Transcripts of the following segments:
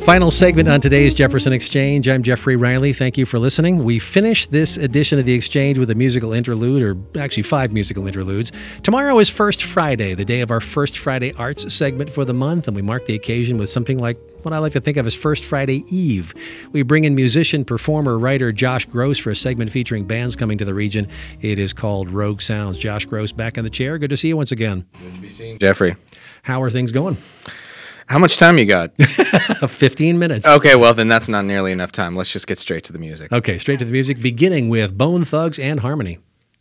Final segment on today's Jefferson Exchange. I'm Jeffrey Riley. Thank you for listening. We finish this edition of the Exchange with a musical interlude, or actually 5 musical interludes. Tomorrow is First Friday, the day of our First Friday Arts segment for the month, and we mark the occasion with something like what I like to think of as First Friday Eve. We bring in musician, performer, writer Josh Gross for a segment featuring bands coming to the region. It is called Rogue Sounds. Josh Gross back in the chair. Good to see you once again. Good to be seen, Jeffrey. How are things going? How much time you got? 15 minutes. Okay, well, then that's not nearly enough time. Let's just get straight to the music. Okay, straight to the music, beginning with Bone Thugs and Harmony.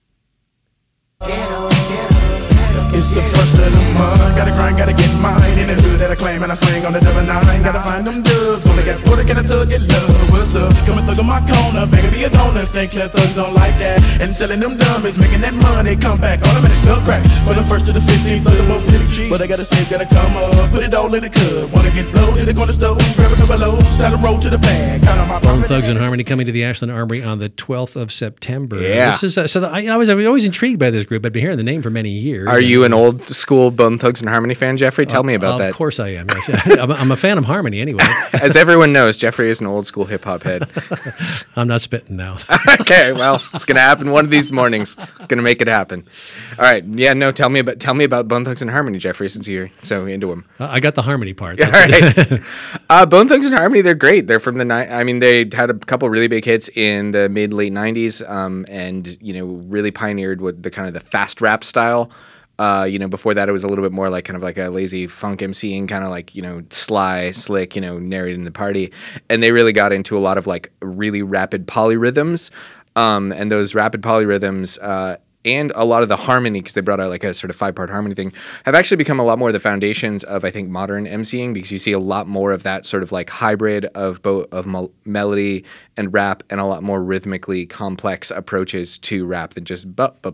It's the first of the month, gotta grind, gotta get mine. In the hood that I claim and I slang on the double nine. Gotta find them dubs, gonna get water, can I tug get love? What's up? Come and thug on my corner, begging be a donor. St. Clair thugs don't like that. And selling them dummies, making that money, come back, all the minutes still crack. From the 1st to the 15th, thug them up pretty cheap. But I gotta save, gotta come up, put it all in the cup. Wanna get bloated, go to the stove, grab a couple loads, style a roll to the bag. Count on my Bone Thugs and Harmony coming to the Ashland Armory on the 12th of September. Yeah. This is, I was always intrigued by this group. I've been hearing the name for many years. Are you an old school Bone Thugs and Harmony fan, Jeffrey? Tell me about that. Of course I am. Yes. I'm a fan of Harmony anyway. As everyone knows, Jeffrey is an old school hip hop head. I'm not spitting now. Okay, well, it's gonna happen one of these mornings. Gonna make it happen. All right, yeah, no, tell me about Bone Thugs and Harmony, Jeffrey, since you're so into them. I got the Harmony part. All right, Bone Thugs and Harmony, they're great. They're from they had a couple really big hits in the late '90s, and really pioneered what the kind of the fast rap style. Before that, it was a little bit more like kind of like a lazy funk MCing, kind of like, sly, slick, narrating the party. And they really got into a lot of like really rapid polyrhythms. And those rapid polyrhythms, and a lot of the harmony, because they brought out like a sort of 5-part harmony thing, have actually become a lot more the foundations of, I think, modern MCing, because you see a lot more of that sort of like hybrid of both melody and rap, and a lot more rhythmically complex approaches to rap than just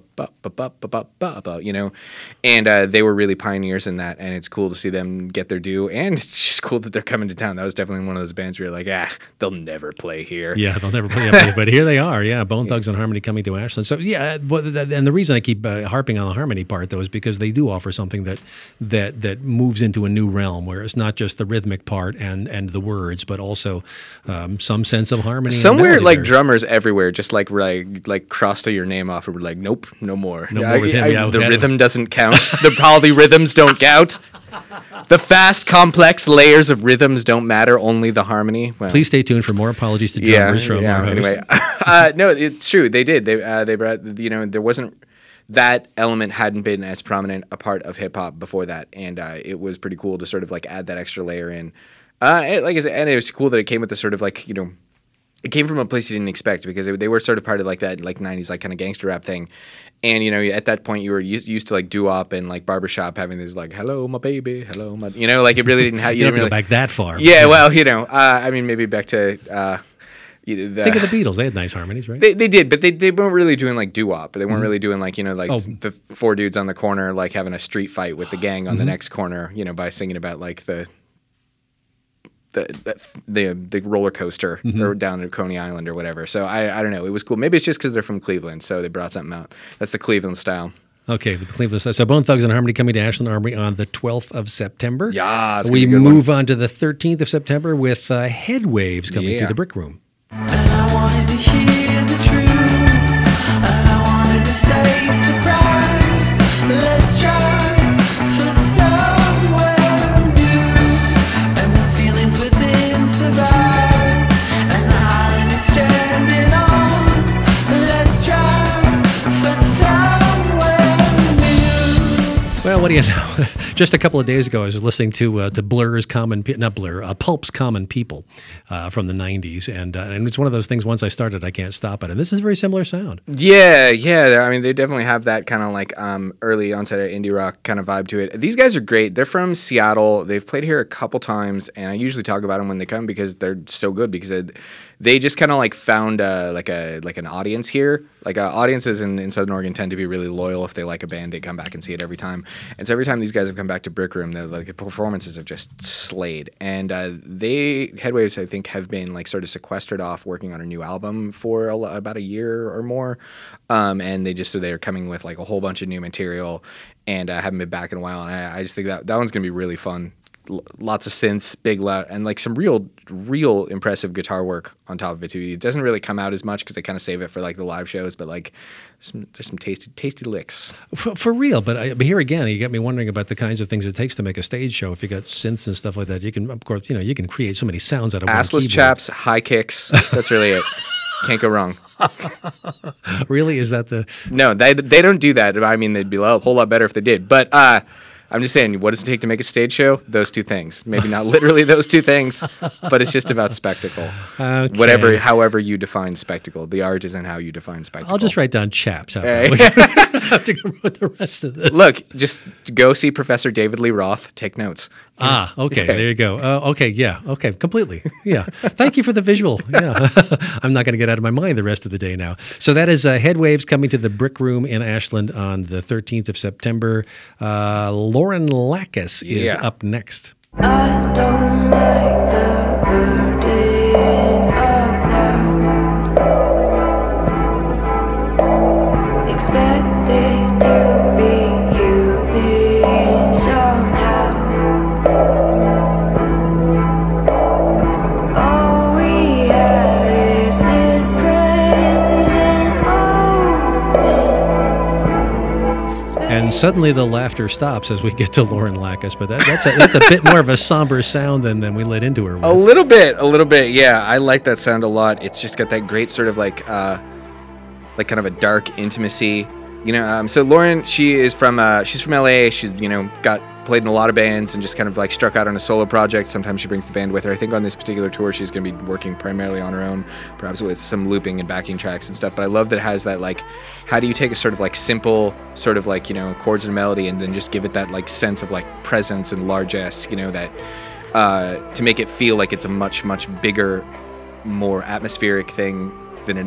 And they were really pioneers in that, and it's cool to see them get their due, and it's just cool that they're coming to town. That was definitely one of those bands where you're like, they'll never play here. Yeah, they'll never play up, but here they are. Yeah, Bone Thugs and Harmony coming to Ashland. So yeah, and the reason I keep harping on the harmony part, though, is because they do offer something that moves into a new realm, where it's not just the rhythmic part and the words, but also some sense of harmony. Somewhere like there. Drummers everywhere just like crossed your name off and were like, nope, no more. No more with him. The rhythm doesn't count. The polyrhythms don't count. The fast, complex layers of rhythms don't matter. Only the harmony. Well, please stay tuned for more apologies to drummers from our host. Anyway, no, it's true. They did. They brought. There wasn't. That element hadn't been as prominent a part of hip hop before that, and it was pretty cool to sort of like add that extra layer in. Like I said, and it was cool that it came with the sort of like it came from a place you didn't expect, because they were sort of part of like that like '90s like kind of gangster rap thing. And, at that point you were used to like doo-wop and like barbershop having these like, hello, my baby, hello, my, like it really didn't have, you didn't really go back that far. Yeah, well, I mean, maybe back to, think of the Beatles. They had nice harmonies, right? They did, but they weren't really doing like doo-wop. They weren't really doing like, the 4 dudes on the corner, like having a street fight with the gang on the next corner, by singing about like the roller coaster or down at Coney Island or whatever. So I don't know. It was cool. Maybe it's just because they're from Cleveland, so they brought something out. That's the Cleveland style. Okay, the Cleveland style. So Bone Thugs and Harmony coming to Ashland Armory on the 12th of September. Yeah, we move on to the 13th of September with Headwaves coming to the Brick Room. And I wanted to hear the truth, and I wanted to say surprise. Let's try for somewhere new, and the feelings within survive, and the island is stranding on. Let's try for somewhere new. Well, what do you know? Just a couple of days ago, I was listening to Pulp's Common People from the 90s, and it's one of those things, once I started, I can't stop it. And this is a very similar sound. Yeah. I mean, they definitely have that kind of like early onset of indie rock kind of vibe to it. These guys are great. They're from Seattle. They've played here a couple times, and I usually talk about them when they come because they're so good, because they just kind of like found like an audience here. Like audiences in Southern Oregon tend to be really loyal. If they like a band, they come back and see it every time. And so every time these guys have come back to Brick Room, the performances have just slayed. And Headwaves, I think, have been like sort of sequestered off working on a new album for about a year or more. And they're coming with like a whole bunch of new material, and haven't been back in a while. And I just think that one's gonna be really fun. lots of synths, big loud, and like some real impressive guitar work on top of it too. It doesn't really come out as much because they kind of save it for like the live shows, but like there's some tasty licks. For real, but here again, you got me wondering about the kinds of things it takes to make a stage show. If you got synths and stuff like that, you can, of course, you can create so many sounds out of one Assless keyboard. chaps, high kicks. That's really it. Can't go wrong. Really? Is that the... No, they don't do that. I mean, they'd be a whole lot better if they did. But I'm just saying, what does it take to make a stage show? Those two things. Maybe not literally those two things, but it's just about spectacle. Okay. However you define spectacle. The art is in how you define spectacle. I'll just write down chaps. We have to go with the rest of this. Look, just go see Professor David Lee Roth. Take notes. Okay. There you go. Okay, yeah. Okay, completely. Yeah. Thank you for the visual. Yeah. I'm not going to get out of my mind the rest of the day now. So that is Headwaves coming to the Brick Room in Ashland on the 13th of September. Lauren Lackus is up next. I don't like the burden of now. Expected to be human somehow. All we have is this present moment. And suddenly the laughter stops as we get to Lauren Lackus, but that's a bit more of a somber sound than we led into her with. A little bit. Yeah, I like that sound a lot. It's just got that great sort of like kind of a dark intimacy, So Lauren, she's from LA. She's played in a lot of bands and just kind of like struck out on a solo project. Sometimes she brings the band with her. I think on this particular tour, she's going to be working primarily on her own, perhaps with some looping and backing tracks and stuff. But I love that it has that like, how do you take a sort of like simple sort of like, chords and melody and then just give it that like sense of like presence and largesse, that to make it feel like it's a much, much bigger, more atmospheric thing than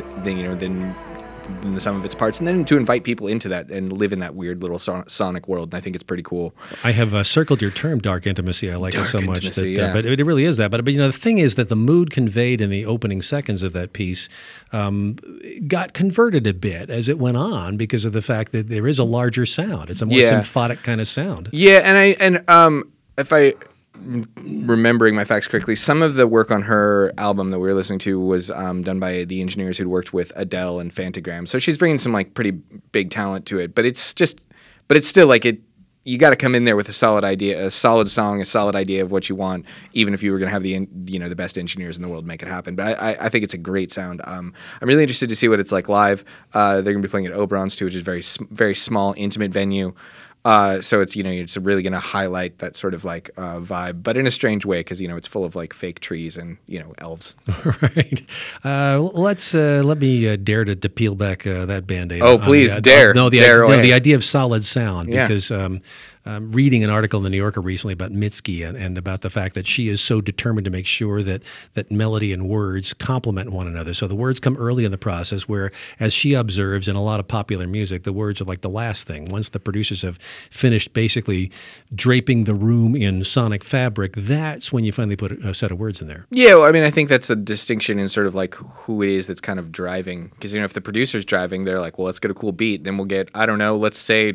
the sum of its parts, and then to invite people into that and live in that weird little sonic world. And I think it's pretty cool. I have circled your term, dark intimacy. I like it so much. Intimacy, but it really is that. But the thing is that the mood conveyed in the opening seconds of that piece got converted a bit as it went on because of the fact that there is a larger sound. It's a more symphonic kind of sound. Yeah, and if I remembering my facts correctly, some of the work on her album that we were listening to was done by the engineers who'd worked with Adele and Fantagram. So she's bringing some like pretty big talent to it, but it's still like it. You got to come in there with a solid idea, a solid song, a solid idea of what you want, even if you were going to have the best engineers in the world make it happen. But I think it's a great sound. I'm really interested to see what it's like live. They're going to be playing at Oberon's too, which is a very small, intimate venue. So it's it's really going to highlight that sort of like vibe, but in a strange way because it's full of like fake trees and elves. Right. Let me dare to peel back that Band-Aid. Oh, please dare. The idea of solid sound because. Reading an article in the New Yorker recently about Mitski and about the fact that she is so determined to make sure that melody and words complement one another. So the words come early in the process where, as she observes in a lot of popular music, the words are like the last thing. Once the producers have finished basically draping the room in sonic fabric, that's when you finally put a set of words in there. Yeah, well, I mean, I think that's a distinction in sort of like who it is that's kind of driving. Because, if the producer's driving, they're like, well, let's get a cool beat. Then we'll get, I don't know, let's say...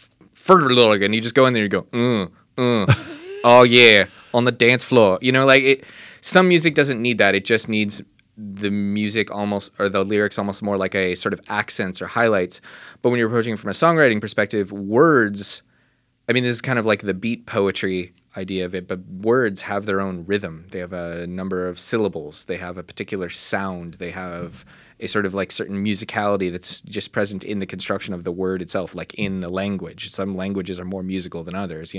and you just go in there and you go, oh yeah, on the dance floor. Some music doesn't need that. It just needs the music almost, or the lyrics almost more like a sort of accents or highlights. But when you're approaching it from a songwriting perspective, words, I mean, this is kind of like the beat poetry idea of it, but words have their own rhythm. They have a number of syllables. They have a particular sound. They have a sort of like certain musicality that's just present in the construction of the word itself, like in the language. Some languages are more musical than others,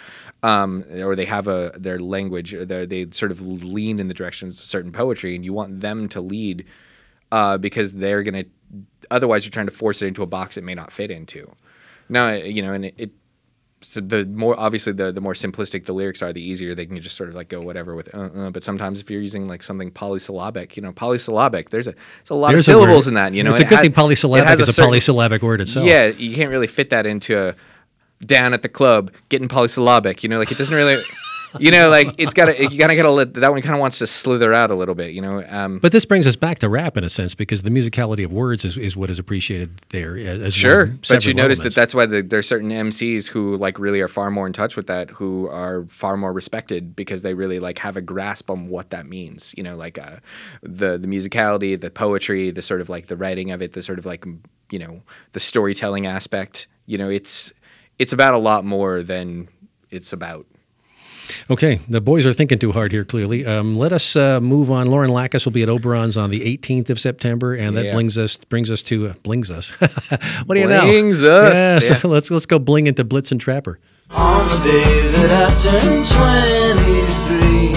or they have their language, they sort of lean in the directions of certain poetry, and you want them to lead because they're going to, otherwise you're trying to force it into a box it may not fit into. Now, and so the more obviously the more simplistic the lyrics are, the easier they can just sort of like go whatever with But sometimes if you're using like something polysyllabic, polysyllabic, there's a lot of syllables in that. It's a good thing polysyllabic is a polysyllabic word itself. Yeah, you can't really fit that into down at the club getting polysyllabic. Like it doesn't really. Like it's got to, you kind of got to let that one kind of wants to slither out a little bit, But this brings us back to rap in a sense, because the musicality of words is what is appreciated there. As Sure, one of but you several notice elements. that's why there's certain MCs who like really are far more in touch with that, who are far more respected because they really like have a grasp on what that means. Like the musicality, the poetry, the sort of like the writing of it, the sort of like the storytelling aspect. It's about a lot more than it's about. Okay, the boys are thinking too hard here, clearly. Let us move on. Lauren Lackas will be at Oberon's on the 18th of September, and that Yeah. brings us to blings us. What do you know? Blings us, Yeah, yeah. so let's go bling into Blitz and Trapper. On the day that I turned 23,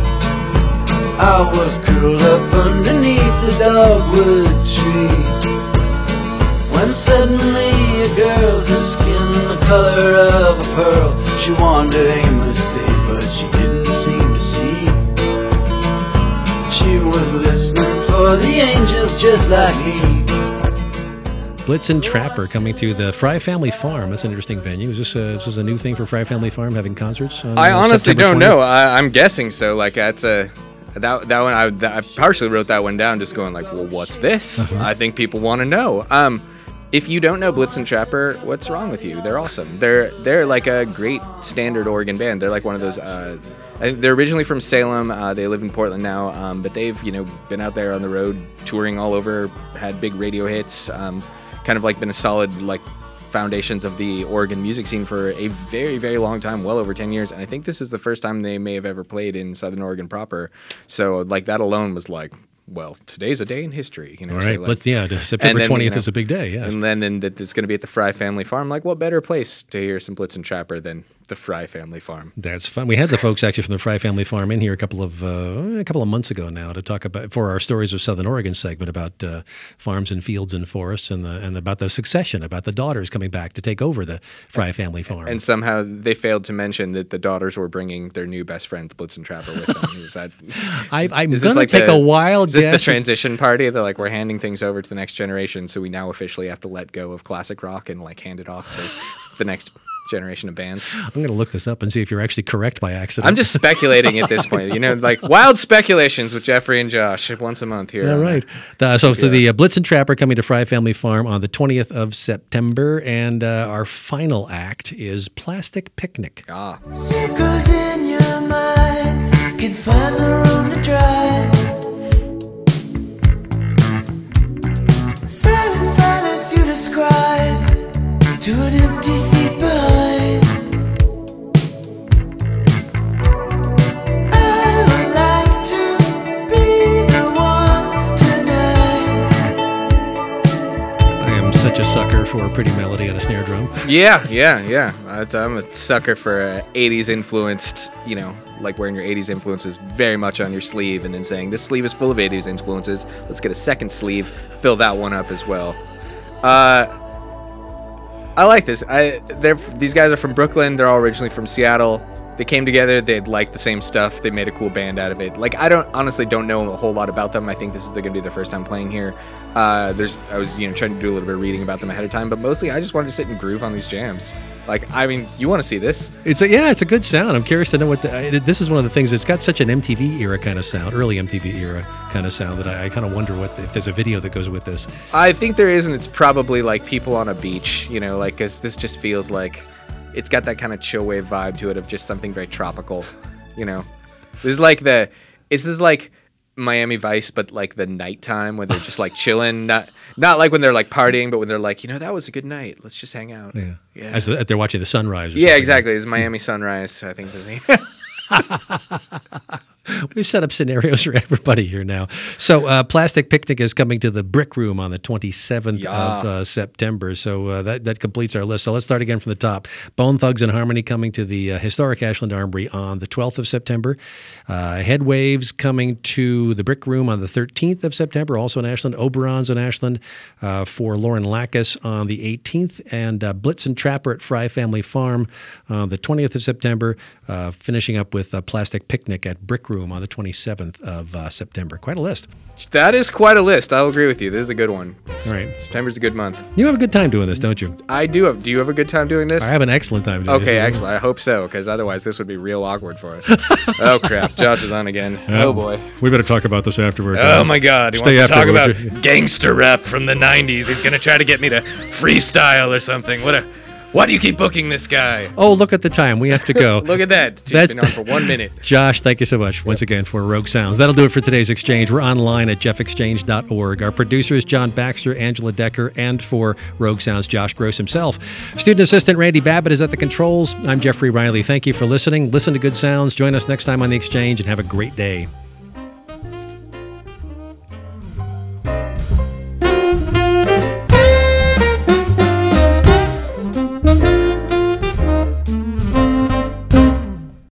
I was curled up underneath the dogwood tree, when suddenly a girl, her skin the color of a pearl, she wandered aimlessly, but she didn't seem to see. She was listening for the angels just like me. Blitz and Trapper coming to the Fry Family Farm. That's an interesting venue. Is this a new thing for Fry Family Farm, having concerts? On, I honestly September don't 20th? know. I'm guessing so. Like that's that one. I partially wrote that one down, just going like, well, what's this? I think people want to know. If you don't know Blitz and Trapper, what's wrong with you? They're awesome. They're like a great standard Oregon band. They're like one of those. I think they're originally from Salem. They live in Portland now, but they've been out there on the road touring all over, had big radio hits. Kind of like been a solid like foundations of the Oregon music scene for a very, very long time, well over 10 years. And I think this is the first time they may have ever played in Southern Oregon proper. So like that alone was like, well, today's a day in history. All right, September 20th is a big day, yes. And then that it's going to be at the Fry Family Farm. Like, what better place to hear some Blitz and Trapper than the Fry Family Farm? That's fun. We had the folks actually from the Fry Family Farm in here a couple of months ago now to talk about, for our Stories of Southern Oregon segment, about farms and fields and forests and about the succession, about the daughters coming back to take over the Fry Family Farm. And somehow they failed to mention that the daughters were bringing their new best friend, Blitz and Trapper, with them. Is that? I'm is going this to like take a wild Is this the guess. transition party? They're like, we're handing things over to the next generation, so we now officially have to let go of classic rock and like hand it off to the next generation of bands. I'm going to look this up and see if you're actually correct by accident. I'm just speculating at this point, like wild speculations with Jeffrey and Josh once a month here. Yeah, right. So the Blitz and Trapper coming to Fry Family Farm on the 20th of September, and our final act is Plastic Picnic. Ah, Circles in your mind can find the room to drive. Silent violence you describe to an empty seat behind. I would like to be the one tonight. I am such a sucker for a pretty melody on a snare drum. yeah. I'm a sucker for 80s influenced, like wearing your 80s influences very much on your sleeve and then saying, this sleeve is full of 80s influences. Let's get a second sleeve, fill that one up as well. I like this. These guys are from Brooklyn. They're all originally from Seattle. They came together. They liked the same stuff. They made a cool band out of it. Like, I honestly don't know a whole lot about them. I think this is going to be their first time playing here. I was trying to do a little bit of reading about them ahead of time, but mostly I just wanted to sit and groove on these jams. Like, I mean, you want to see this? It's a good sound. I'm curious to know what this is one of the things. It's got such an MTV era kind of sound, early MTV era kind of sound, that I kind of wonder if there's a video that goes with this. I think there is, and it's probably like people on a beach, because this just feels like it's got that kind of chill wave vibe to it of just something very tropical, This is like Miami Vice, but like the nighttime when they're just like chilling, not like when they're like partying, but when they're like, that was a good night. Let's just hang out. Yeah. Yeah. As they're watching the sunrise. Or Yeah, something. exactly. It's Miami Sunrise, I think. We've set up scenarios for everybody here now. So Plastic Picnic is coming to the Brick Room on the 27th of September. So that completes our list. So let's start again from the top. Bone Thugs and Harmony coming to the historic Ashland Armory on the 12th of September. Headwaves coming to the Brick Room on the 13th of September, also in Ashland. Oberon's in Ashland for Lauren Lackas on the 18th. And Blitz and Trapper at Fry Family Farm on the 20th of September, finishing up with Plastic Picnic at Brick Room Room on the 27th of September. Quite a list. That is quite a list. I'll agree with you. This is a good one. All right. September's a good month. You have a good time doing this, don't you? I do have. Do you have a good time doing this? I have an excellent time doing this. Okay, excellent. I hope so, because otherwise this would be real awkward for us. Oh, crap. Josh is on again. Oh, boy. We better talk about this afterward. Oh, my God. He Stay wants to talk afterward. about gangster rap from the 90s. He's going to try to get me to freestyle or something. Why do you keep booking this guy? Oh, look at the time. We have to go. Look at that. It's been on for 1 minute. Josh, thank you so much once again for Rogue Sounds. That'll do it for today's exchange. We're online at jeffexchange.org. Our producer is John Baxter, Angela Decker, and for Rogue Sounds, Josh Gross himself. Student assistant Randy Babbitt is at the controls. I'm Jeffrey Riley. Thank you for listening. Listen to good sounds. Join us next time on The Exchange and have a great day.